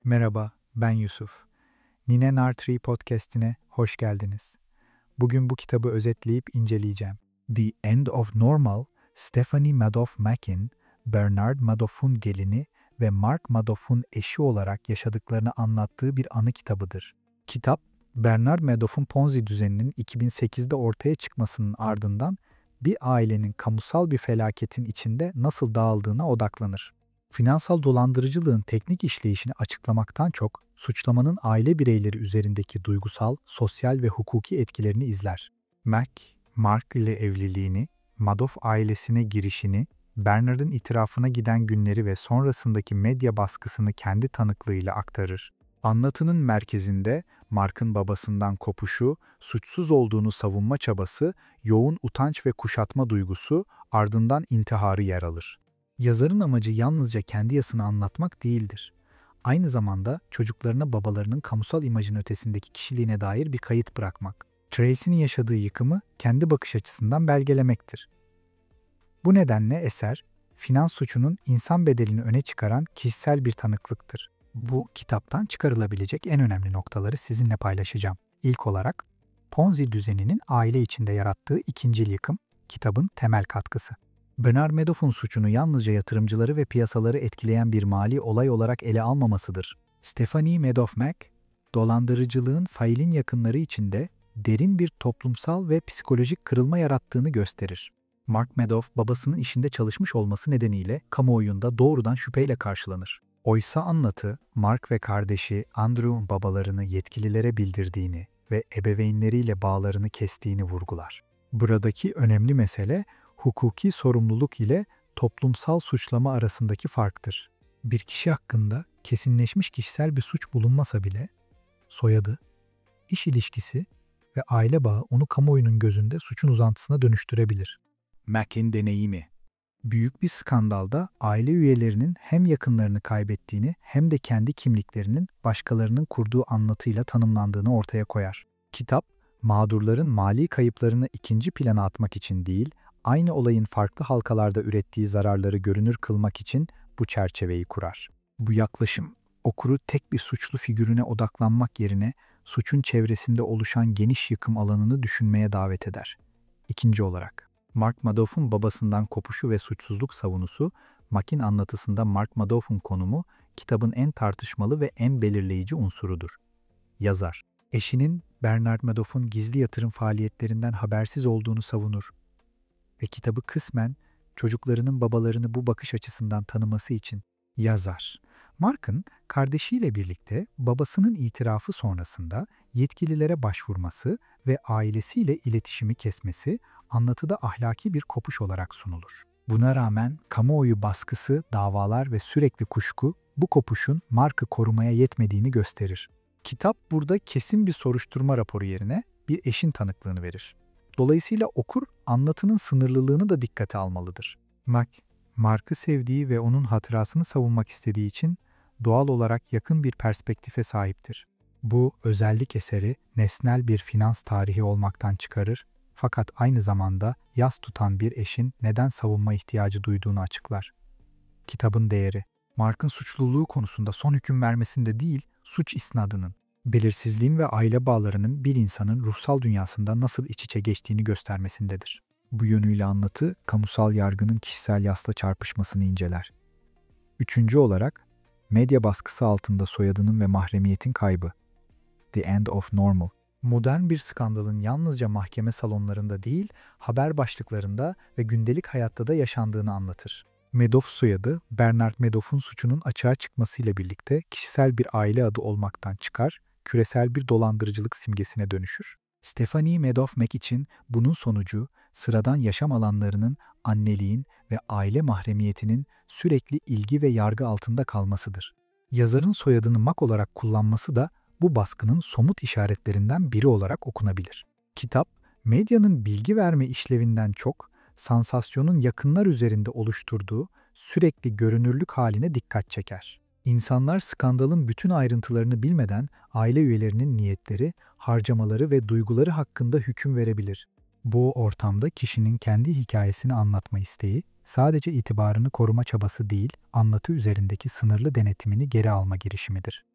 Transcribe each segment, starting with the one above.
Merhaba, ben Yusuf. Nine Nartree podcast'ine hoş geldiniz. Bugün bu kitabı özetleyip inceleyeceğim. The End of Normal, Stephanie Madoff-Makin, Bernard Madoff'un gelini ve Mark Madoff'un eşi olarak yaşadıklarını anlattığı bir anı kitabıdır. Kitap, Bernard Madoff'un Ponzi düzeninin 2008'de ortaya çıkmasının ardından bir ailenin kamusal bir felaketin içinde nasıl dağıldığına odaklanır. Finansal dolandırıcılığın teknik işleyişini açıklamaktan çok, suçlamanın aile bireyleri üzerindeki duygusal, sosyal ve hukuki etkilerini izler. Mac, Mark ile evliliğini, Madoff ailesine girişini, Bernard'ın itirafına giden günleri ve sonrasındaki medya baskısını kendi tanıklığıyla aktarır. Anlatının merkezinde Mark'ın babasından kopuşu, suçsuz olduğunu savunma çabası, yoğun utanç ve kuşatma duygusu, ardından intiharı yer alır. Yazarın amacı yalnızca kendi yasını anlatmak değildir. Aynı zamanda çocuklarına babalarının kamusal imajın ötesindeki kişiliğine dair bir kayıt bırakmak. Tracy'nin yaşadığı yıkımı kendi bakış açısından belgelemektir. Bu nedenle eser, finans suçunun insan bedelini öne çıkaran kişisel bir tanıklıktır. Bu kitaptan çıkarılabilecek en önemli noktaları sizinle paylaşacağım. İlk olarak, Ponzi düzeninin aile içinde yarattığı ikincil yıkım, kitabın temel katkısı. Bernard Madoff'un suçunu yalnızca yatırımcıları ve piyasaları etkileyen bir mali olay olarak ele almamasıdır. Stephanie Madoff-Mac, dolandırıcılığın failin yakınları içinde derin bir toplumsal ve psikolojik kırılma yarattığını gösterir. Mark Madoff, babasının işinde çalışmış olması nedeniyle kamuoyunda doğrudan şüpheyle karşılanır. Oysa anlatı, Mark ve kardeşi Andrew'un babalarını yetkililere bildirdiğini ve ebeveynleriyle bağlarını kestiğini vurgular. Buradaki önemli mesele, hukuki sorumluluk ile toplumsal suçlama arasındaki farktır. Bir kişi hakkında kesinleşmiş kişisel bir suç bulunmasa bile, soyadı, iş ilişkisi ve aile bağı onu kamuoyunun gözünde suçun uzantısına dönüştürebilir. Mac'in deneyimi. Büyük bir skandalda aile üyelerinin hem yakınlarını kaybettiğini hem de kendi kimliklerinin başkalarının kurduğu anlatıyla tanımlandığını ortaya koyar. Kitap, mağdurların mali kayıplarını ikinci plana atmak için değil, aynı olayın farklı halkalarda ürettiği zararları görünür kılmak için bu çerçeveyi kurar. Bu yaklaşım, okuru tek bir suçlu figürüne odaklanmak yerine suçun çevresinde oluşan geniş yıkım alanını düşünmeye davet eder. İkinci olarak, Mark Madoff'un babasından kopuşu ve suçsuzluk savunusu, Mac'in anlatısında Mark Madoff'un konumu, kitabın en tartışmalı ve en belirleyici unsurudur. Yazar, eşinin Bernard Madoff'un gizli yatırım faaliyetlerinden habersiz olduğunu savunur ve kitabı kısmen çocuklarının babalarını bu bakış açısından tanıması için yazar. Mark'ın kardeşiyle birlikte babasının itirafı sonrasında yetkililere başvurması ve ailesiyle iletişimi kesmesi anlatıda ahlaki bir kopuş olarak sunulur. Buna rağmen kamuoyu baskısı, davalar ve sürekli kuşku bu kopuşun Mark'ı korumaya yetmediğini gösterir. Kitap burada kesin bir soruşturma raporu yerine bir eşin tanıklığını verir. Dolayısıyla okur anlatının sınırlılığını da dikkate almalıdır. Mac, Mark'ı sevdiği ve onun hatırasını savunmak istediği için doğal olarak yakın bir perspektife sahiptir. Bu özellik eseri nesnel bir finans tarihi olmaktan çıkarır, fakat aynı zamanda yas tutan bir eşin neden savunma ihtiyacı duyduğunu açıklar. Kitabın değeri, Mark'ın suçluluğu konusunda son hüküm vermesinde değil, suç isnadının, belirsizliğin ve aile bağlarının bir insanın ruhsal dünyasında nasıl iç içe geçtiğini göstermesindedir. Bu yönüyle anlatı, kamusal yargının kişisel yasla çarpışmasını inceler. Üçüncü olarak, medya baskısı altında soyadının ve mahremiyetin kaybı. The End of Normal. Modern bir skandalın yalnızca mahkeme salonlarında değil, haber başlıklarında ve gündelik hayatta da yaşandığını anlatır. Madoff soyadı, Bernard Madoff'un suçunun açığa çıkmasıyla birlikte kişisel bir aile adı olmaktan çıkar, küresel bir dolandırıcılık simgesine dönüşür. Stephanie Madoff-Mac için bunun sonucu, sıradan yaşam alanlarının, anneliğin ve aile mahremiyetinin sürekli ilgi ve yargı altında kalmasıdır. Yazarın soyadını Mac olarak kullanması da bu baskının somut işaretlerinden biri olarak okunabilir. Kitap, medyanın bilgi verme işlevinden çok, sansasyonun yakınlar üzerinde oluşturduğu sürekli görünürlük haline dikkat çeker. İnsanlar skandalın bütün ayrıntılarını bilmeden aile üyelerinin niyetleri, harcamaları ve duyguları hakkında hüküm verebilir. Bu ortamda kişinin kendi hikayesini anlatma isteği, sadece itibarını koruma çabası değil, anlatı üzerindeki sınırlı denetimini geri alma girişimidir.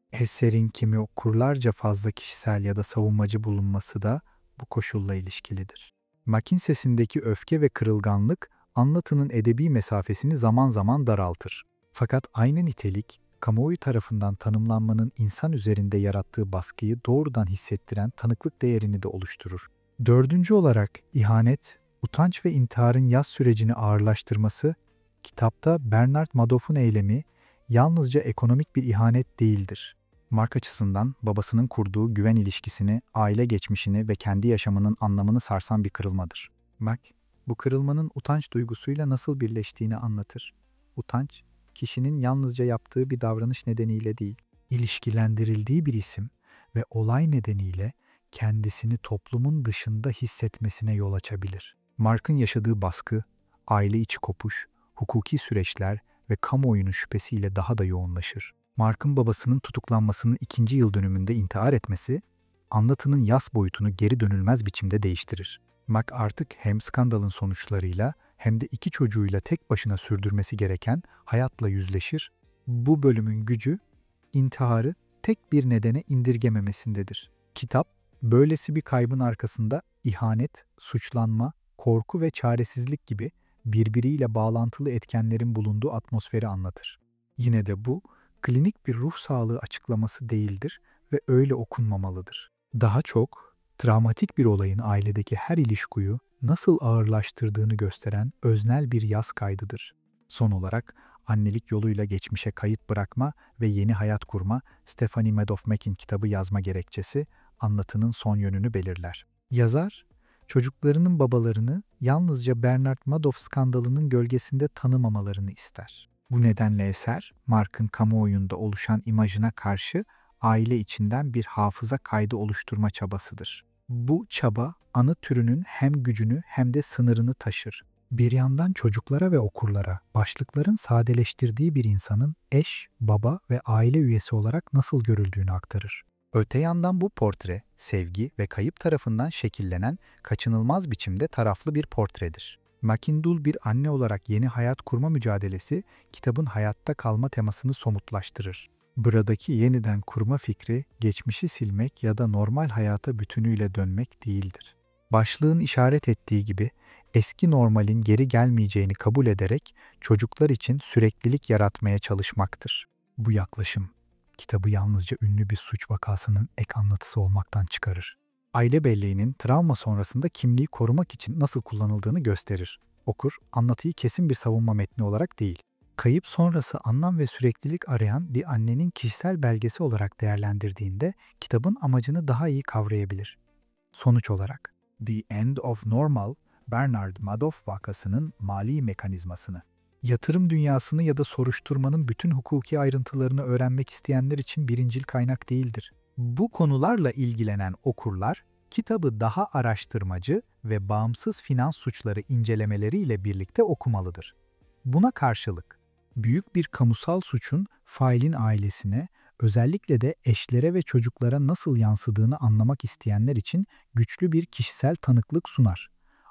Eserin kimi okurlarca fazla kişisel ya da savunmacı bulunması da bu koşulla ilişkilidir. Mack'in sesindeki öfke ve kırılganlık anlatının edebi mesafesini zaman zaman daraltır. Fakat aynı nitelik, kamuoyu tarafından tanımlanmanın insan üzerinde yarattığı baskıyı doğrudan hissettiren tanıklık değerini de oluşturur. Dördüncü olarak ihanet, utanç ve intiharın yaz sürecini ağırlaştırması, kitapta Bernard Madoff'un eylemi yalnızca ekonomik bir ihanet değildir. Mark açısından babasının kurduğu güven ilişkisini, aile geçmişini ve kendi yaşamının anlamını sarsan bir kırılmadır. Mac, bu kırılmanın utanç duygusuyla nasıl birleştiğini anlatır. Utanç, kişinin yalnızca yaptığı bir davranış nedeniyle değil, ilişkilendirildiği bir isim ve olay nedeniyle kendisini toplumun dışında hissetmesine yol açabilir. Mark'ın yaşadığı baskı, aile içi kopuş, hukuki süreçler ve kamuoyunun şüphesiyle daha da yoğunlaşır. Mark'ın babasının tutuklanmasının 2. yıl dönümünde intihar etmesi, anlatının yas boyutunu geri dönülmez biçimde değiştirir. Mac artık hem skandalın sonuçlarıyla hem de 2 çocuğuyla tek başına sürdürmesi gereken hayatla yüzleşir. Bu bölümün gücü, intiharı tek bir nedene indirgememesindedir. Kitap, böylesi bir kaybın arkasında ihanet, suçlanma, korku ve çaresizlik gibi birbiriyle bağlantılı etkenlerin bulunduğu atmosferi anlatır. Yine de bu, klinik bir ruh sağlığı açıklaması değildir ve öyle okunmamalıdır. Daha çok, travmatik bir olayın ailedeki her ilişkiyi nasıl ağırlaştırdığını gösteren öznel bir yaz kaydıdır. Son olarak, annelik yoluyla geçmişe kayıt bırakma ve yeni hayat kurma, Stephanie Madoff Mack'in kitabı yazma gerekçesi, anlatının son yönünü belirler. Yazar, çocuklarının babalarını yalnızca Bernard Madoff skandalının gölgesinde tanımamalarını ister. Bu nedenle eser, Mark'ın kamuoyunda oluşan imajına karşı aile içinden bir hafıza kaydı oluşturma çabasıdır. Bu çaba, anı türünün hem gücünü hem de sınırını taşır. Bir yandan çocuklara ve okurlara başlıkların sadeleştirdiği bir insanın eş, baba ve aile üyesi olarak nasıl görüldüğünü aktarır. Öte yandan bu portre, sevgi ve kayıp tarafından şekillenen kaçınılmaz biçimde taraflı bir portredir. Macindul bir anne olarak yeni hayat kurma mücadelesi, kitabın hayatta kalma temasını somutlaştırır. Buradaki yeniden kurma fikri, geçmişi silmek ya da normal hayata bütünüyle dönmek değildir. Başlığın işaret ettiği gibi, eski normalin geri gelmeyeceğini kabul ederek çocuklar için süreklilik yaratmaya çalışmaktır. Bu yaklaşım, kitabı yalnızca ünlü bir suç vakasının ek anlatısı olmaktan çıkarır. Aile belleğinin travma sonrasında kimliği korumak için nasıl kullanıldığını gösterir. Okur, anlatıyı kesin bir savunma metni olarak değil, kayıp sonrası anlam ve süreklilik arayan bir annenin kişisel belgesi olarak değerlendirdiğinde kitabın amacını daha iyi kavrayabilir. Sonuç olarak, The End of Normal, Bernard Madoff vakasının mali mekanizmasını, yatırım dünyasını ya da soruşturmanın bütün hukuki ayrıntılarını öğrenmek isteyenler için birincil kaynak değildir. Bu konularla ilgilenen okurlar, kitabı daha araştırmacı ve bağımsız finans suçları incelemeleriyle birlikte okumalıdır. Buna karşılık, büyük bir kamusal suçun failin ailesine, özellikle de eşlere ve çocuklara nasıl yansıdığını anlamak isteyenler için güçlü bir kişisel tanıklık sunar.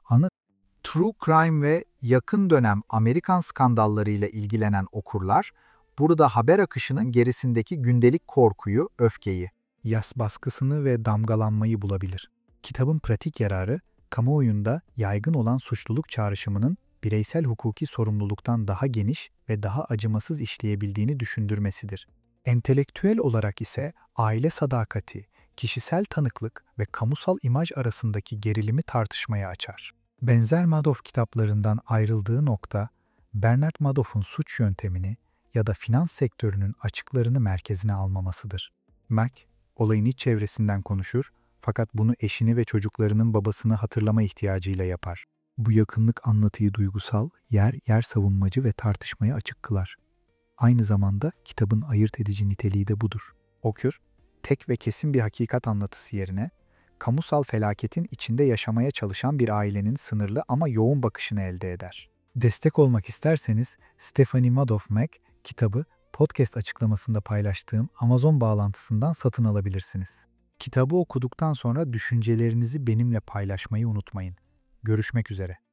True crime ve yakın dönem Amerikan skandallarıyla ilgilenen okurlar, burada haber akışının gerisindeki gündelik korkuyu, öfkeyi, yas baskısını ve damgalanmayı bulabilir. Kitabın pratik yararı, kamuoyunda yaygın olan suçluluk çağrışımının bireysel hukuki sorumluluktan daha geniş ve daha acımasız işleyebildiğini düşündürmesidir. Entelektüel olarak ise aile sadakati, kişisel tanıklık ve kamusal imaj arasındaki gerilimi tartışmaya açar. Benzer Madoff kitaplarından ayrıldığı nokta, Bernard Madoff'un suç yöntemini ya da finans sektörünün açıklarını merkezine almamasıdır. Mac, olayın iç çevresinden konuşur fakat bunu eşini ve çocuklarının babasını hatırlama ihtiyacıyla yapar. Bu yakınlık anlatıyı duygusal, yer savunmacı ve tartışmaya açık kılar. Aynı zamanda kitabın ayırt edici niteliği de budur. Okur, tek ve kesin bir hakikat anlatısı yerine, kamusal felaketin içinde yaşamaya çalışan bir ailenin sınırlı ama yoğun bakışını elde eder. Destek olmak isterseniz Stephanie Madoff Mack kitabı podcast açıklamasında paylaştığım Amazon bağlantısından satın alabilirsiniz. Kitabı okuduktan sonra düşüncelerinizi benimle paylaşmayı unutmayın. Görüşmek üzere.